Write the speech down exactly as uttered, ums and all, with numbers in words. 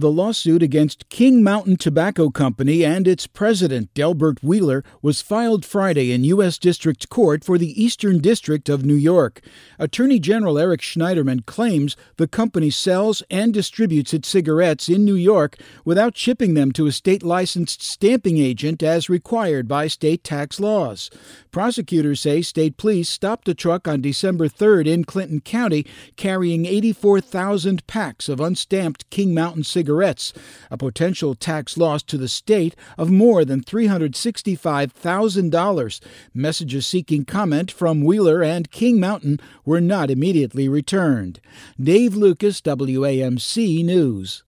The lawsuit against King Mountain Tobacco Company and its president, Delbert Wheeler, was filed Friday in U S District Court for the Eastern District of New York. Attorney General Eric Schneiderman claims the company sells and distributes its cigarettes in New York without shipping them to a state-licensed stamping agent as required by state tax laws. Prosecutors say state police stopped a truck on December third in Clinton County carrying eighty-four thousand packs of unstamped King Mountain cigarettes, a potential tax loss to the state of more than three hundred sixty-five thousand dollars. Messages seeking comment from Wheeler and King Mountain were not immediately returned. Dave Lucas, W A M C News.